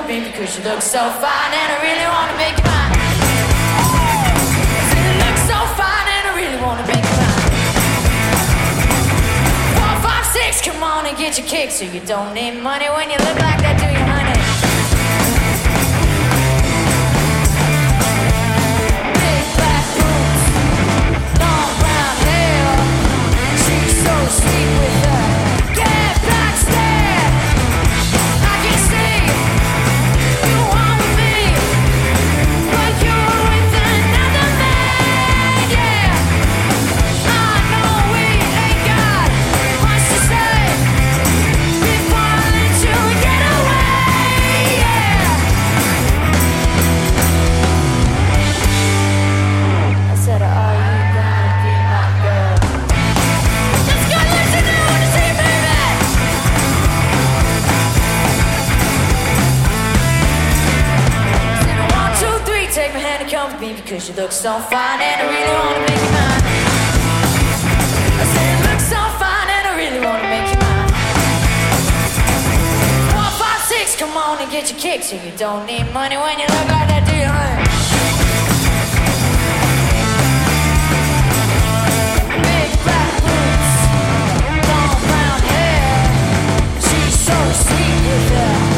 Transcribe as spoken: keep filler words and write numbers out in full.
company because you look so fine and I really wanna make you mine. You look so fine and I really wanna make you mine. Four, five, six, come on and get your kick so you don't need money when you look like that, do you, honey? Big black boots, long brown hair, she's so sweet with her. Get back stare, I can see you want with me, but you're with another man, yeah. I know we ain't got much to say before I let you get away, yeah. I said, are you gonna be my girl? Let's go listen to what you say, baby. Said, one, two, three, take my hand and come with me because you look so fine and I really wanna make you mine. I said, you look so fine and I really wanna make you mine. Four, five, six, come on and get your kick so you don't need money when you look like that, do you, honey? Big black boots, long brown hair, she's so sweet with her.